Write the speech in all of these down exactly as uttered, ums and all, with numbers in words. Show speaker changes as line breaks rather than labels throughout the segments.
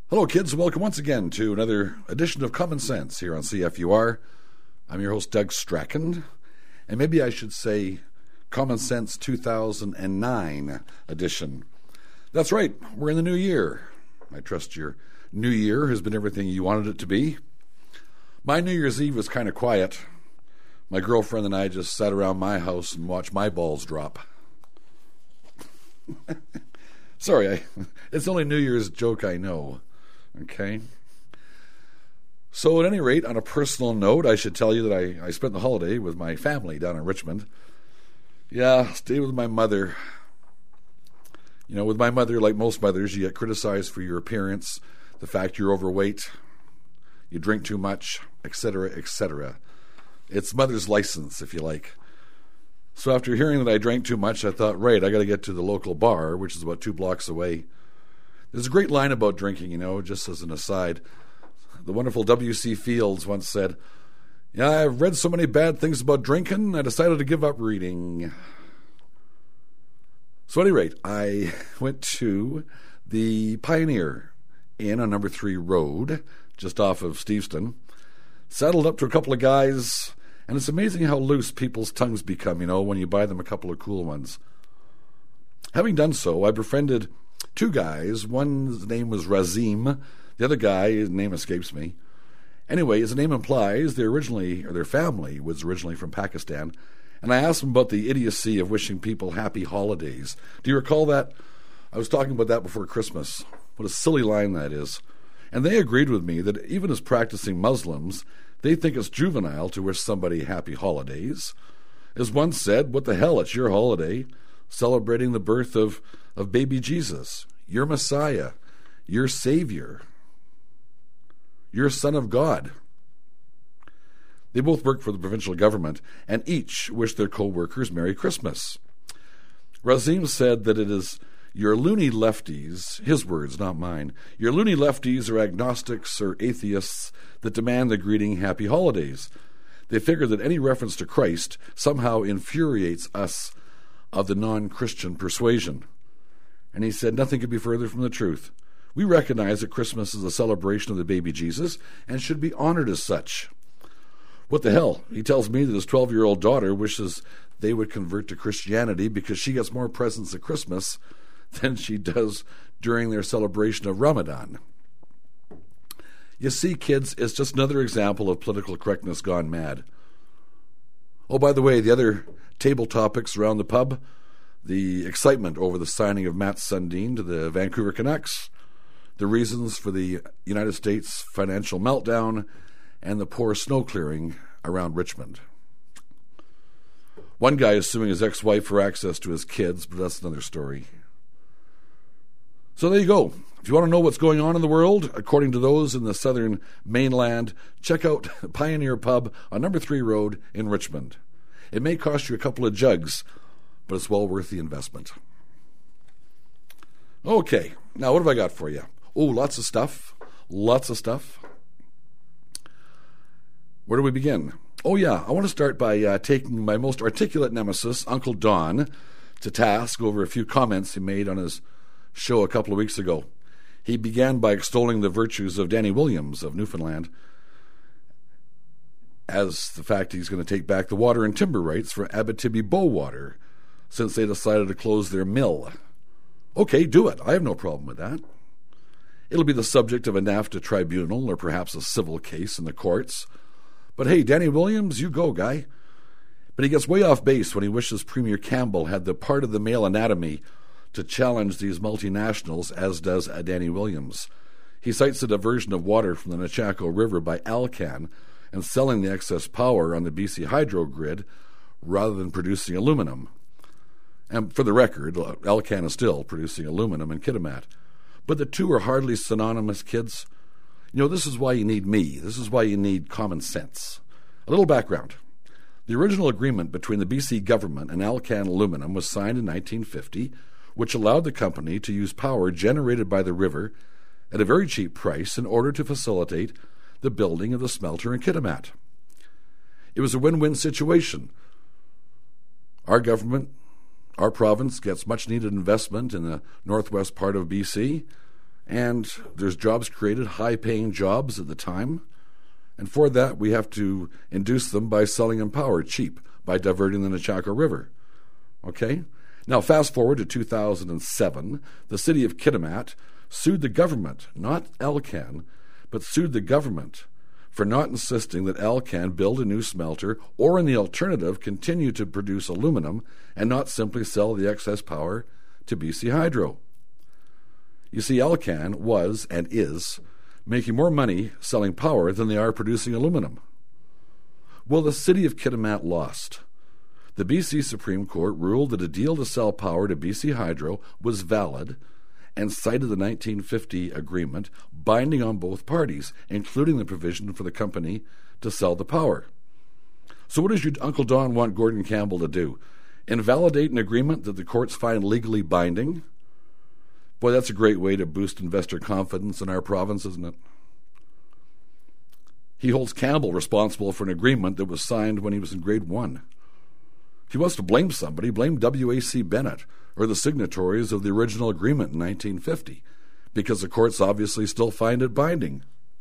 Hello, kids. Welcome once again to another edition of Common Sense here on C F U R. I'm your host, Doug Strachan, and maybe I should say Common Sense two thousand nine edition. That's right. We're in the new year. I trust your new year has been everything you wanted it to be. My New Year's Eve was kind of quiet. My girlfriend and I just sat around my house and watched my balls drop. Sorry, I, it's the only New Year's joke I know. Okay. So at any rate, on a personal note, I should tell you that I, I spent the holiday with my family down in Richmond. Yeah, stayed with my mother. You know, with my mother, like most mothers, you get criticized for your appearance, the fact you're overweight, you drink too much, et cetera, et cetera. It's mother's license, if you like. So after hearing that I drank too much, I thought, right, I got to get to the local bar, which is about two blocks away. There's a great line about drinking, you know, just as an aside. The wonderful W C Fields once said, yeah, I've read so many bad things about drinking, I decided to give up reading. So at any rate, I went to the Pioneer Inn on number three Road, just off of Steveston, saddled up to a couple of guys, and it's amazing how loose people's tongues become, you know, when you buy them a couple of cool ones. Having done so, I befriended two guys. One's name was Razim. The other guy, his name escapes me. Anyway, as the name implies, they originally, or their family was originally from Pakistan. And I asked them about the idiocy of wishing people happy holidays. Do you recall that? I was talking about that before Christmas. What a silly line that is. And they agreed with me that even as practicing Muslims, they think it's juvenile to wish somebody happy holidays. As one said, what the hell, it's your holiday, celebrating the birth of of baby Jesus, your Messiah, your Savior, your Son of God. They both work for the provincial government, and each wish their co-workers Merry Christmas. Razim said that it is your loony lefties, his words, not mine, your loony lefties are agnostics or atheists that demand the greeting Happy Holidays. They figure that any reference to Christ somehow infuriates us of the non-Christian persuasion. And he said, nothing could be further from the truth. We recognize that Christmas is a celebration of the baby Jesus and should be honored as such. What the hell? He tells me that his twelve-year-old daughter wishes they would convert to Christianity because she gets more presents at Christmas than she does during their celebration of Ramadan. You see, kids, it's just another example of political correctness gone mad. Oh, by the way, the other table topics around the pub, the excitement over the signing of Matt Sundin to the Vancouver Canucks, the reasons for the United States financial meltdown, and the poor snow clearing around Richmond. One guy is suing his ex-wife for access to his kids, but that's another story. So there you go. If you want to know what's going on in the world, according to those in the southern mainland, check out Pioneer Pub on number three Road in Richmond. It may cost you a couple of jugs, but it's well worth the investment. Okay, now what have I got for you? Oh, lots of stuff. Lots of stuff. Where do we begin? Oh, yeah, I want to start by uh, taking my most articulate nemesis, Uncle Don, to task over a few comments he made on his show a couple of weeks ago. He began by extolling the virtues of Danny Williams of Newfoundland, as the fact he's going to take back the water and timber rights for Abitibi-Bowater, since they decided to close their mill. Okay, do it. I have no problem with that. It'll be the subject of a NAFTA tribunal or perhaps a civil case in the courts. But hey, Danny Williams, you go, guy. But he gets way off base when he wishes Premier Campbell had the part of the male anatomy to challenge these multinationals, as does Danny Williams. He cites the diversion of water from the Nechako River by Alcan and selling the excess power on the B C Hydro grid rather than producing aluminum. And for the record, Alcan is still producing aluminum in Kitimat. But the two are hardly synonymous, kids. You know, this is why you need me. This is why you need common sense. A little background. The original agreement between the B C government and Alcan Aluminum was signed in nineteen fifty, which allowed the company to use power generated by the river at a very cheap price in order to facilitate the building of the smelter in Kitimat. It was a win-win situation. Our government, our province, gets much-needed investment in the northwest part of B C, And there's jobs created, high-paying jobs at the time. And for that, we have to induce them by selling them power cheap, by diverting the Nechako River. Okay? Now, fast forward to two thousand seven, the city of Kitimat sued the government, not Alcan, but sued the government for not insisting that Alcan build a new smelter or, in the alternative, continue to produce aluminum and not simply sell the excess power to B C Hydro. You see, Alcan was and is making more money selling power than they are producing aluminum. Well, the city of Kitimat lost. The B C Supreme Court ruled that a deal to sell power to B C Hydro was valid and cited the nineteen fifty agreement binding on both parties, including the provision for the company to sell the power. So what does your Uncle Don want Gordon Campbell to do? Invalidate an agreement that the courts find legally binding? Boy, that's a great way to boost investor confidence in our province, isn't it? He holds Campbell responsible for an agreement that was signed when he was in grade one. If he wants to blame somebody, blame W A C Bennett or the signatories of the original agreement in nineteen fifty, because the courts obviously still find it binding.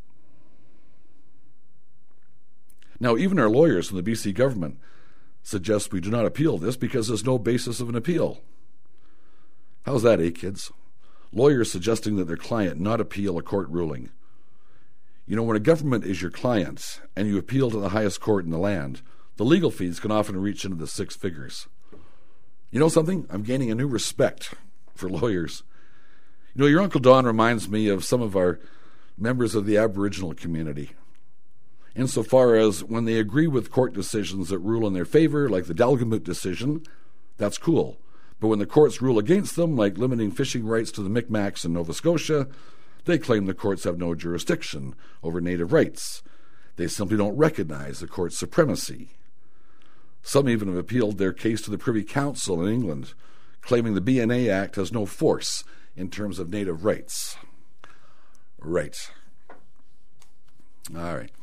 Now, even our lawyers from the B C government suggest we do not appeal this because there's no basis of an appeal. How's that, eh, kids? Lawyers suggesting that their client not appeal a court ruling. You know, when a government is your client and you appeal to the highest court in the land, the legal fees can often reach into the six figures. You know something? I'm gaining a new respect for lawyers. You know, your Uncle Don reminds me of some of our members of the Aboriginal community, insofar as when they agree with court decisions that rule in their favor, like the Dalgamut decision, that's cool. But when the courts rule against them, like limiting fishing rights to the Micmacs in Nova Scotia, they claim the courts have no jurisdiction over native rights. They simply don't recognize the court's supremacy. Some even have appealed their case to the Privy Council in England, claiming the B N A Act has no force in terms of native rights. Right. All right.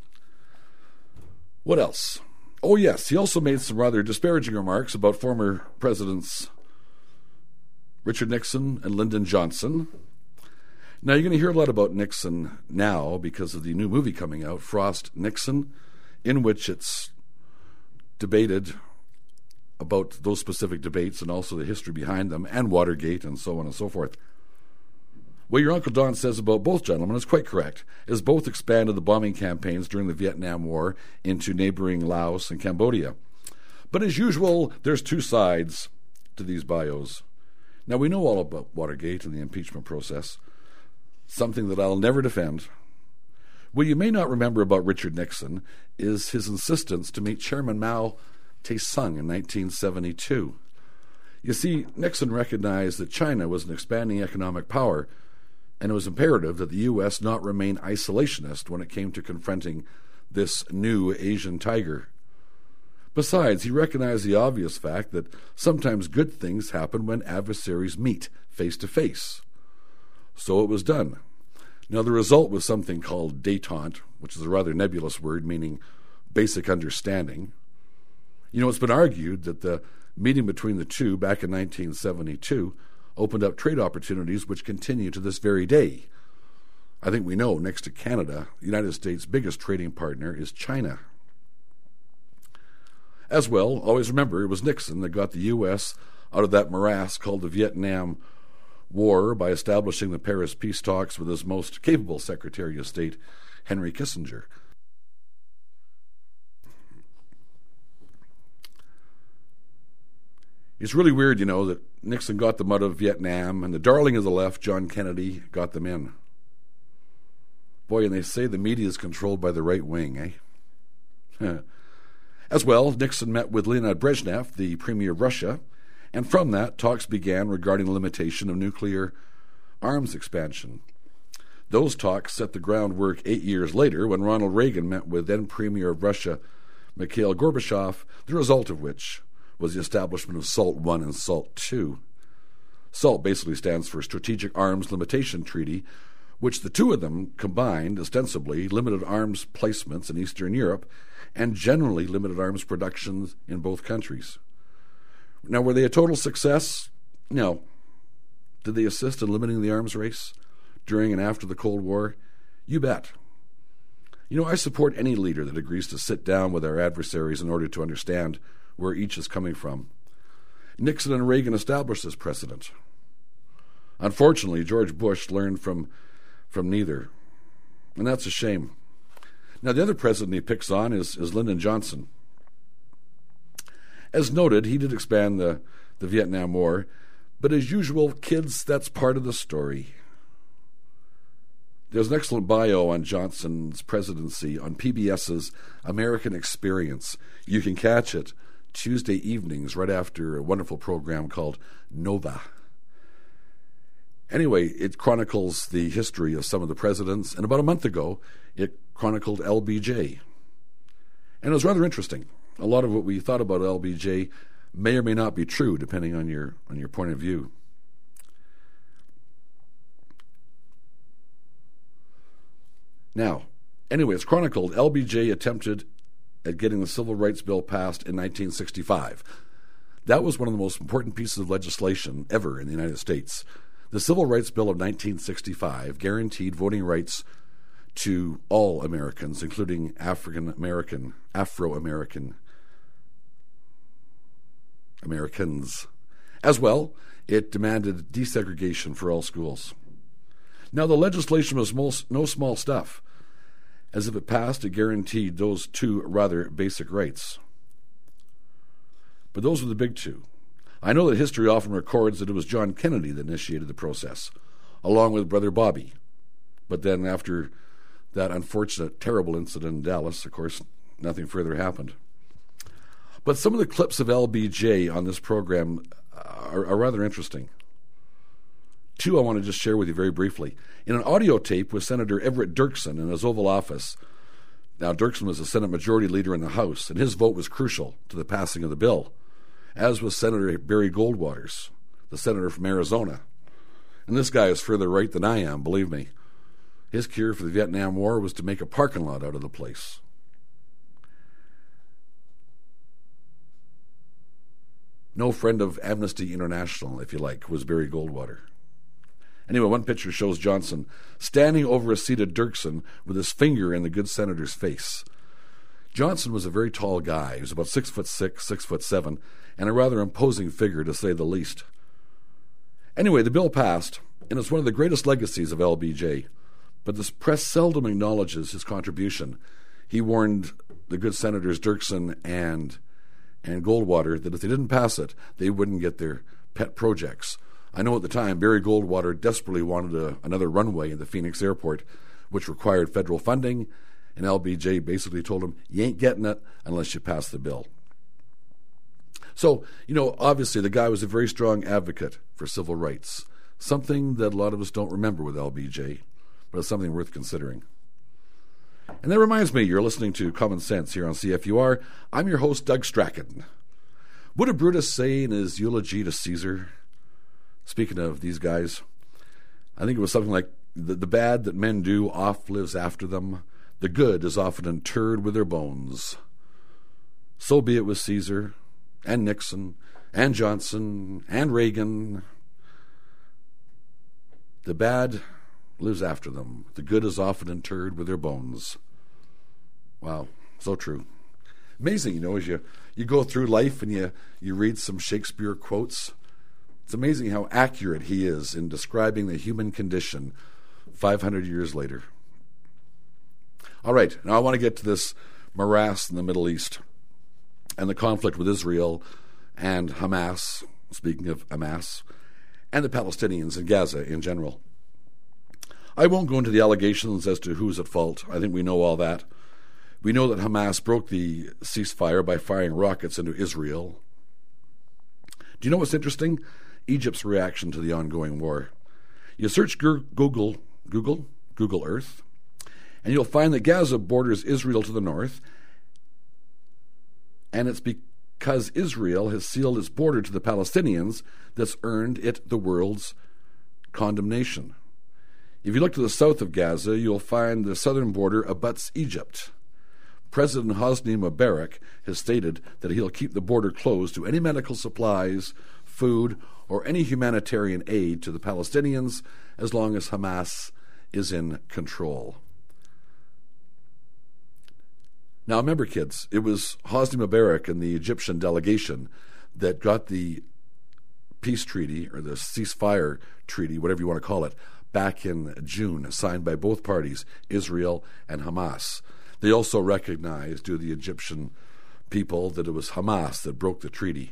What else? Oh, yes, he also made some rather disparaging remarks about former presidents Richard Nixon and Lyndon Johnson. Now, you're going to hear a lot about Nixon now because of the new movie coming out, Frost Nixon, in which it's debated about those specific debates and also the history behind them, and Watergate and so on and so forth. What your Uncle Don says about both gentlemen is quite correct, as both expanded the bombing campaigns during the Vietnam War into neighboring Laos and Cambodia. But as usual, there's two sides to these bios. Now, we know all about Watergate and the impeachment process, something that I'll never defend. What you may not remember about Richard Nixon is his insistence to meet Chairman Mao Tse-tung in nineteen seventy-two. You see, Nixon recognized that China was an expanding economic power, and it was imperative that the U S not remain isolationist when it came to confronting this new Asian tiger. Besides, he recognized the obvious fact that sometimes good things happen when adversaries meet face to face. So it was done. Now, the result was something called détente, which is a rather nebulous word meaning basic understanding. You know, it's been argued that the meeting between the two back in nineteen seventy-two opened up trade opportunities which continue to this very day. I think we know, next to Canada, the United States' biggest trading partner is China. As well, always remember, it was Nixon that got the U S out of that morass called the Vietnam War by establishing the Paris peace talks with his most capable Secretary of State, Henry Kissinger. It's really weird, you know, that Nixon got them out of Vietnam and the darling of the left, John Kennedy, got them in. Boy, and they say the media is controlled by the right wing, eh? As well, Nixon met with Leonid Brezhnev, the Premier of Russia, and from that, talks began regarding the limitation of nuclear arms expansion. Those talks set the groundwork eight years later when Ronald Reagan met with then Premier of Russia, Mikhail Gorbachev, the result of which was the establishment of SALT one and SALT two. SALT basically stands for Strategic Arms Limitation Treaty, which the two of them combined, ostensibly, limited arms placements in Eastern Europe and generally limited arms productions in both countries. Now, were they a total success? No. Did they assist in limiting the arms race? during and after the Cold War? You bet. You know, I support any leader that agrees to sit down with our adversaries in order to understand where each is coming from. Nixon and Reagan established this precedent. Unfortunately, George Bush learned from, from neither, and that's a shame. Now, the other president he picks on is, is Lyndon Johnson. As noted, he did expand the, the Vietnam War, but as usual, kids, that's part of the story. There's an excellent bio on Johnson's presidency on P B S's American Experience. You can catch it Tuesday evenings right after a wonderful program called Nova. Anyway, it chronicles the history of some of the presidents, and about a month ago, it chronicled L B J. And it was rather interesting. A lot of what we thought about L B J may or may not be true, depending on your on your point of view. Now, anyway, it's chronicled L B J attempted at getting the Civil Rights Bill passed in nineteen sixty-five. That was one of the most important pieces of legislation ever in the United States. The Civil Rights Bill of nineteen sixty-five guaranteed voting rights to all Americans, including African American, Afro-American Americans. As well, it demanded desegregation for all schools. Now, the legislation was most, no small stuff. As if it passed, it guaranteed those two rather basic rights. But those were the big two. I know that history often records that it was John Kennedy that initiated the process, along with Brother Bobby. But then after that unfortunate, terrible incident in Dallas, of course, nothing further happened. But some of the clips of L B J on this program are, are rather interesting. Two I want to just share with you very briefly. In an audio tape with Senator Everett Dirksen in his Oval Office. Now, Dirksen was the Senate Majority Leader in the House, and his vote was crucial to the passing of the bill, as was Senator Barry Goldwater's, the senator from Arizona. And this guy is further right than I am, believe me. His cure for the Vietnam War was to make a parking lot out of the place. No friend of Amnesty International, if you like, was Barry Goldwater. Anyway, one picture shows Johnson standing over a seated Dirksen with his finger in the good senator's face. Johnson was a very tall guy. He was about six foot six, six foot seven, and a rather imposing figure, to say the least. Anyway, the bill passed, and it's one of the greatest legacies of L B J. But the press seldom acknowledges his contribution. He warned the good senators Dirksen and and Goldwater that if they didn't pass it, they wouldn't get their pet projects. I know at the time Barry Goldwater desperately wanted a, another runway in the Phoenix airport, which required federal funding, and L B J basically told him, you ain't getting it unless you pass the bill. So, you know, obviously the guy was a very strong advocate for civil rights, something that a lot of us don't remember with L B J, but it's something worth considering. And that reminds me, you're listening to Common Sense here on C F U R. I'm your host, Doug Strachan. What did Brutus say in his eulogy to Caesar? Speaking of these guys, I think it was something like, the, the bad that men do oft lives after them. The good is often interred with their bones. So be it with Caesar, and Nixon, and Johnson, and Reagan. The bad lives after them. The good is often interred with their bones. Wow, so true. Amazing, you know, as you, you go through life and you, you read some Shakespeare quotes. It's amazing how accurate he is in describing the human condition five hundred years later. All right, now I want to get to this morass in the Middle East and the conflict with Israel and Hamas, speaking of Hamas, and the Palestinians in Gaza in general. I won't go into the allegations as to who's at fault. I think we know all that. We know that Hamas broke the ceasefire by firing rockets into Israel. Do you know what's interesting? Egypt's reaction to the ongoing war. You search Google, Google, Google Earth, and you'll find that Gaza borders Israel to the north, and it's because Israel has sealed its border to the Palestinians that's earned it the world's condemnation. If you look to the south of Gaza, you'll find the southern border abuts Egypt. President Hosni Mubarak has stated that he'll keep the border closed to any medical supplies, food, or any humanitarian aid to the Palestinians as long as Hamas is in control. Now remember, kids, it was Hosni Mubarak and the Egyptian delegation that got the peace treaty, or the ceasefire treaty, whatever you want to call it, back in June, signed by both parties, Israel and Hamas. They also recognized to the Egyptian people that it was Hamas that broke the treaty.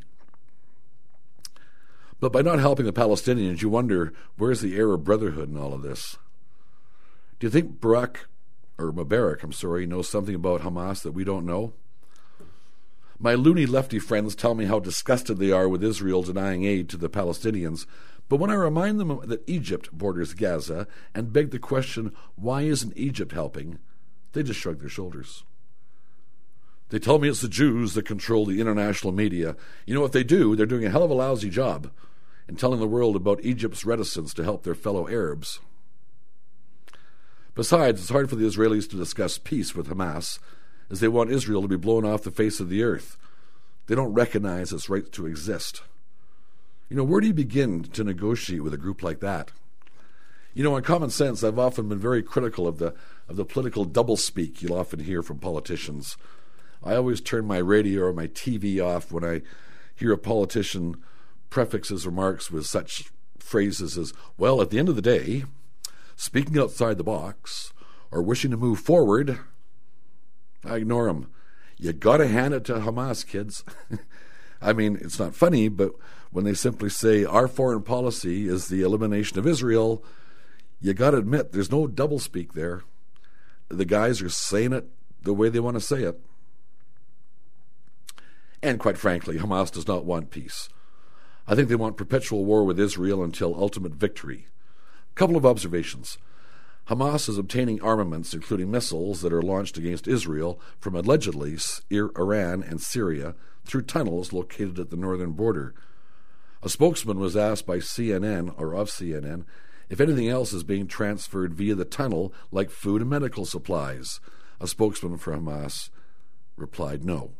But by not helping the Palestinians, you wonder, where's the Arab Brotherhood in all of this? Do you think Barak, or Mubarak, I'm sorry, knows something about Hamas that we don't know? My loony lefty friends tell me how disgusted they are with Israel denying aid to the Palestinians, but when I remind them that Egypt borders Gaza and beg the question, why isn't Egypt helping, they just shrug their shoulders. They tell me it's the Jews that control the international media. You know, if they do, they're doing a hell of a lousy job in telling the world about Egypt's reticence to help their fellow Arabs. Besides, it's hard for the Israelis to discuss peace with Hamas, as they want Israel to be blown off the face of the earth. They don't recognize its right to exist. You know, where do you begin to negotiate with a group like that? You know, in common sense, I've often been very critical of the of the political doublespeak you'll often hear from politicians. I always turn my radio or my T V off when I hear a politician prefix his remarks with such phrases as, well, at the end of the day, speaking outside the box, or wishing to move forward. I ignore them. You got to hand it to Hamas, kids. I mean, it's not funny, but when they simply say our foreign policy is the elimination of Israel, you got to admit there's no doublespeak there. The guys are saying it the way they want to say it. And quite frankly, Hamas does not want peace. I think they want perpetual war with Israel until ultimate victory. A couple of observations. Hamas is obtaining armaments, including missiles that are launched against Israel from allegedly Iran and Syria through tunnels located at the northern border. A spokesman was asked by C N N, or of C N N, if anything else is being transferred via the tunnel, like food and medical supplies. A spokesman for Hamas replied no.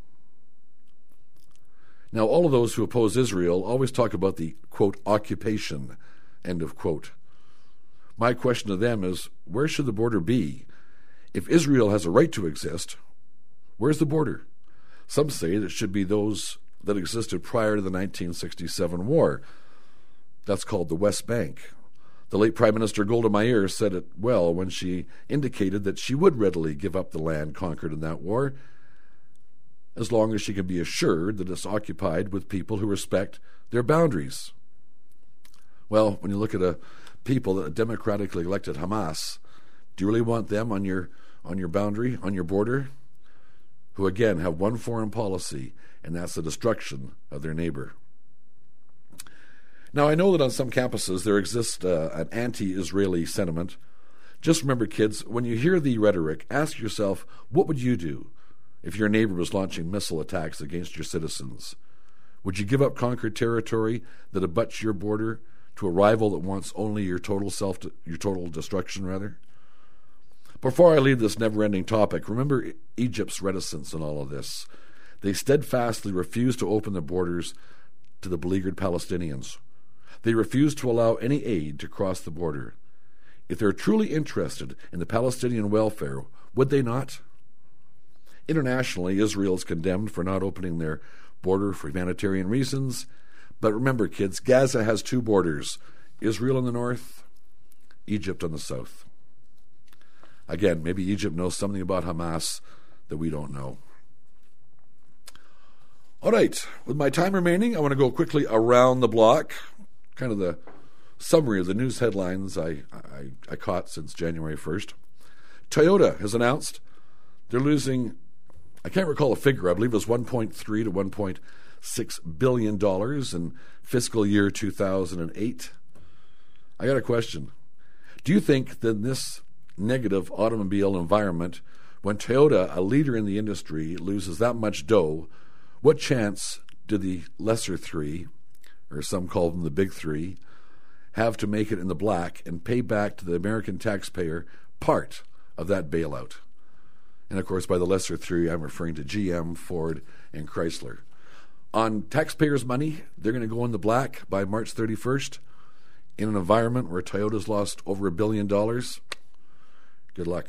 Now, all of those who oppose Israel always talk about the, quote, occupation, end of quote. My question to them is, where should the border be? If Israel has a right to exist, where's the border? Some say that it should be those that existed prior to the nineteen sixty-seven war. That's called the West Bank. The late Prime Minister Golda Meir said it well when she indicated that she would readily give up the land conquered in that war, as long as she can be assured that it's occupied with people who respect their boundaries. Well, when you look at a people that democratically elected Hamas, do you really want them on your on your boundary, on your border, who again have one foreign policy, and that's the destruction of their neighbor? Now, I know that on some campuses there exists uh, an anti-Israeli sentiment. Just remember, kids, when you hear the rhetoric, ask yourself, what would you do if your neighbor was launching missile attacks against your citizens? Would you give up conquered territory that abuts your border to a rival that wants only your total self, your total destruction, rather? Before I leave this never-ending topic, remember Egypt's reticence in all of this. They steadfastly refused to open their borders to the beleaguered Palestinians. They refused to allow any aid to cross the border. If they're truly interested in the Palestinian welfare, would they not? Internationally, Israel is condemned for not opening their border for humanitarian reasons. But remember, kids, Gaza has two borders, Israel in the north, Egypt on the south. Again, maybe Egypt knows something about Hamas that we don't know. All right, with my time remaining, I want to go quickly around the block, kind of the summary of the news headlines I, I, I caught since January first. Toyota has announced they're losing, I can't recall a figure, I believe it was one point three to one point six billion dollars in fiscal year two thousand eight. I got a question. Do you think that in this negative automobile environment, when Toyota, a leader in the industry, loses that much dough, what chance do the lesser three, or some call them the big three, have to make it in the black and pay back to the American taxpayer part of that bailout? And of course, by the lesser three, I'm referring to G M, Ford, and Chrysler. On taxpayers' money, they're going to go in the black by March thirty-first. in an environment where Toyota's lost over a billion dollars, good luck.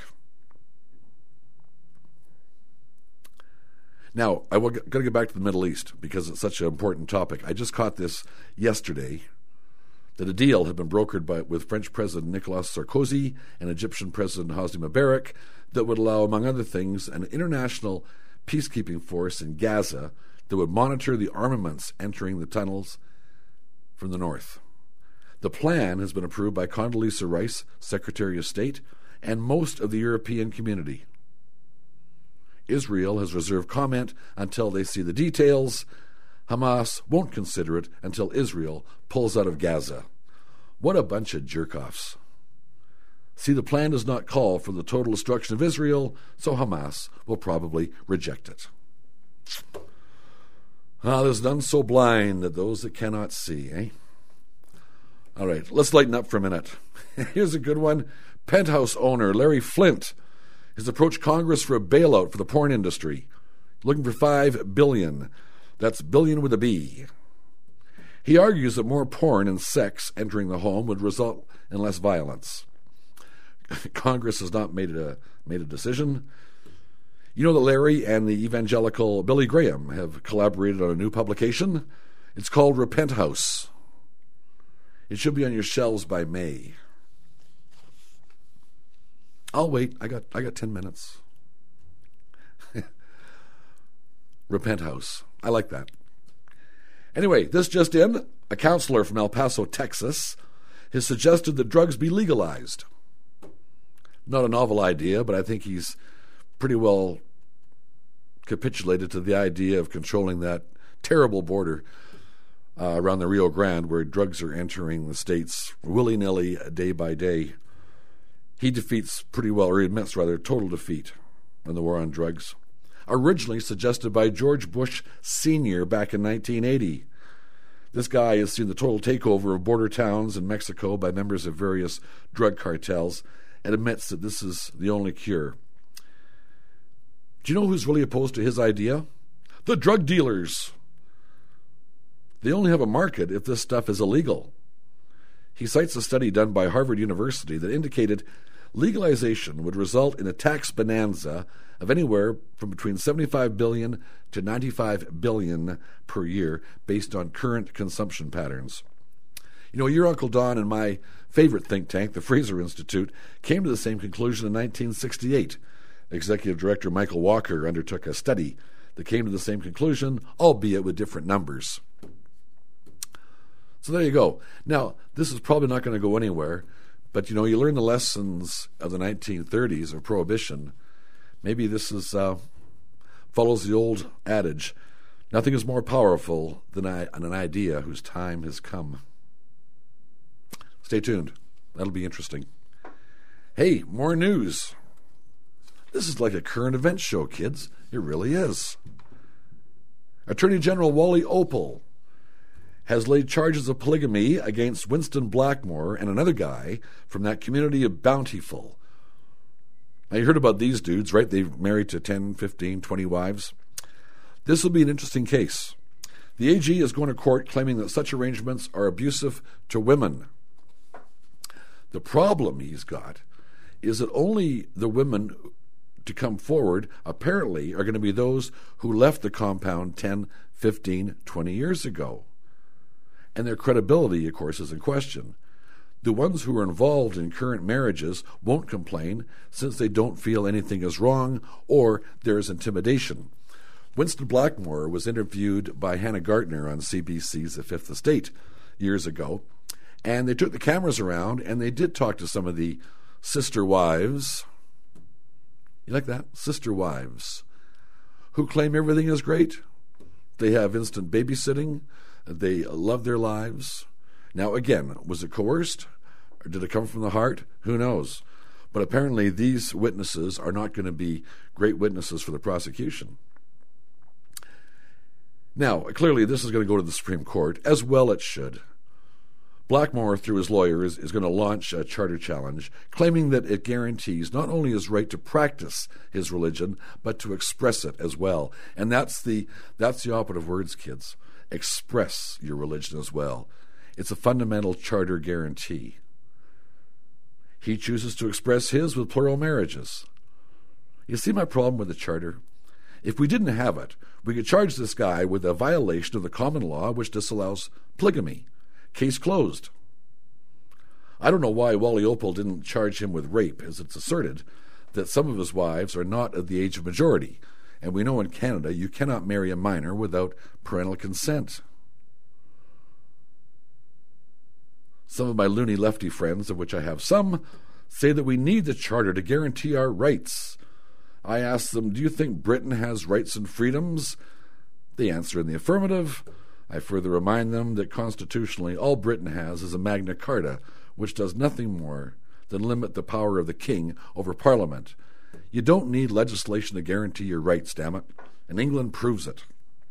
Now, I got to get back to the Middle East because it's such an important topic. I just caught this yesterday, that a deal had been brokered by, with French President Nicolas Sarkozy and Egyptian President Hosni Mubarak that would allow, among other things, an international peacekeeping force in Gaza that would monitor the armaments entering the tunnels from the north. The plan has been approved by Condoleezza Rice, Secretary of State, and most of the European community. Israel has reserved comment until they see the details. Hamas won't consider it until Israel pulls out of Gaza. What a bunch of jerk-offs. See, the plan does not call for the total destruction of Israel, so Hamas will probably reject it. Ah, there's none so blind that those that cannot see, eh? All right, let's lighten up for a minute. Here's a good one. Penthouse owner Larry Flynt has approached Congress for a bailout for the porn industry, looking for five billion dollars. That's billion with a B. He argues that more porn and sex entering the home would result in less violence. Congress has not made a made a decision. You know that Larry and the evangelical Billy Graham have collaborated on a new publication. It's called Repent House. It should be on your shelves by May. I'll wait. I got I got ten minutes. Repent House. I like that. Anyway, this just in, a counselor from El Paso, Texas, has suggested that drugs be legalized. Not a novel idea, but I think he's pretty well capitulated to the idea of controlling that terrible border uh, around the Rio Grande where drugs are entering the states willy-nilly, day by day. He defeats pretty well, or he admits rather, total defeat in the war on drugs. Originally suggested by George Bush Senior back in nineteen eighty. This guy has seen the total takeover of border towns in Mexico by members of various drug cartels and admits that this is the only cure. Do you know who's really opposed to his idea? The drug dealers. They only have a market if this stuff is illegal. He cites a study done by Harvard University that indicated legalization would result in a tax bonanza of anywhere from between seventy-five billion dollars to ninety-five billion dollars per year based on current consumption patterns. You know, your Uncle Don and my favorite think tank, the Fraser Institute, came to the same conclusion in nineteen sixty-eight. Executive Director Michael Walker undertook a study that came to the same conclusion, albeit with different numbers. So there you go. Now, this is probably not going to go anywhere, but, you know, you learn the lessons of the nineteen thirties of Prohibition. Maybe this is uh, follows the old adage, nothing is more powerful than an idea whose time has come. Stay tuned. That'll be interesting. Hey, more news. This is like a current events show, kids. It really is. Attorney General Wally Opal has laid charges of polygamy against Winston Blackmore and another guy from that community of Bountiful. Now, you heard about these dudes, right? They've married to ten, fifteen, twenty wives. This will be an interesting case. The A G is going to court claiming that such arrangements are abusive to women. The problem he's got is that only the women to come forward apparently are going to be those who left the compound ten, fifteen, twenty years ago. And their credibility, of course, is in question. The ones who are involved in current marriages won't complain since they don't feel anything is wrong or there is intimidation. Winston Blackmore was interviewed by Hannah Gartner on C B C's The Fifth Estate years ago, and they took the cameras around and they did talk to some of the sister wives. You like that? Sister wives who claim everything is great. They have instant babysitting. They love their lives. Now, again, was it coerced or did it come from the heart? Who knows? But apparently these witnesses are not going to be great witnesses for the prosecution. Now, clearly this is going to go to the Supreme Court, as well it should. Blackmore, through his lawyer, is, is going to launch a charter challenge, claiming that it guarantees not only his right to practice his religion, but to express it as well. And that's the that's the operative words, kids. Express your religion as well. It's a fundamental charter guarantee. He chooses to express his with plural marriages. You see my problem with the charter? If we didn't have it, we could charge this guy with a violation of the common law which disallows polygamy. Case closed. I don't know why Wally Opal didn't charge him with rape, as it's asserted that some of his wives are not of the age of majority, and we know in Canada you cannot marry a minor without parental consent. Some of my loony lefty friends, of which I have some, say that we need the Charter to guarantee our rights. I ask them, do you think Britain has rights and freedoms? They answer in the affirmative. I further remind them that constitutionally all Britain has is a Magna Carta, which does nothing more than limit the power of the king over Parliament. You don't need legislation to guarantee your rights, damn it, and England proves it.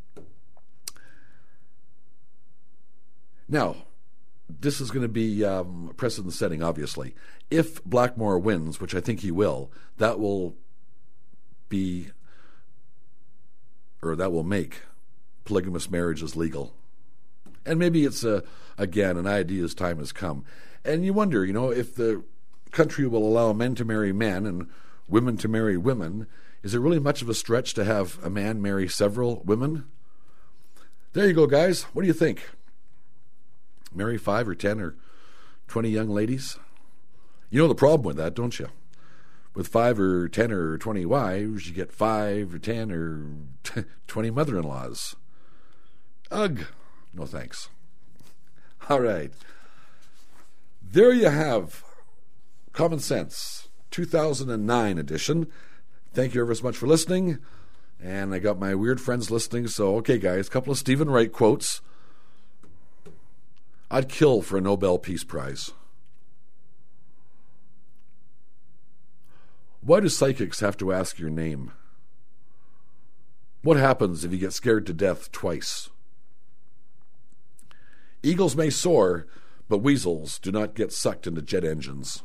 Now, this is going to be um, precedent setting, obviously. If Blackmore wins, which I think he will, that will be, or that will make polygamous marriages legal. And maybe it's, a, again, an idea as time has come. And you wonder, you know, if the country will allow men to marry men and women to marry women, is it really much of a stretch to have a man marry several women? There you go, guys. What do you think? Marry five or ten or twenty young ladies? You know the problem with that, don't you? With five or ten or twenty wives, you get five or ten or twenty mother-in-laws. Ugh. No thanks. All right. There you have Common Sense, two thousand nine edition. Thank you ever so much for listening. And I got my weird friends listening, so okay, guys, a couple of Stephen Wright quotes. I'd kill for a Nobel Peace Prize. Why do psychics have to ask your name? What happens if you get scared to death twice? Eagles may soar, but weasels do not get sucked into jet engines.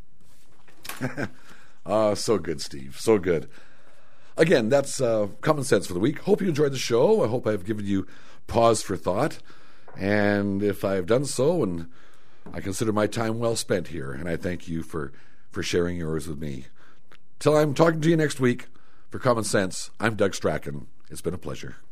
Ah, so good, Steve. So good. Again, that's uh, Common Sense for the week. Hope you enjoyed the show. I hope I've given you pause for thought. And if I've done so, and I consider my time well spent here, and I thank you for, for sharing yours with me. Till I'm talking to you next week for Common Sense, I'm Doug Strachan. It's been a pleasure.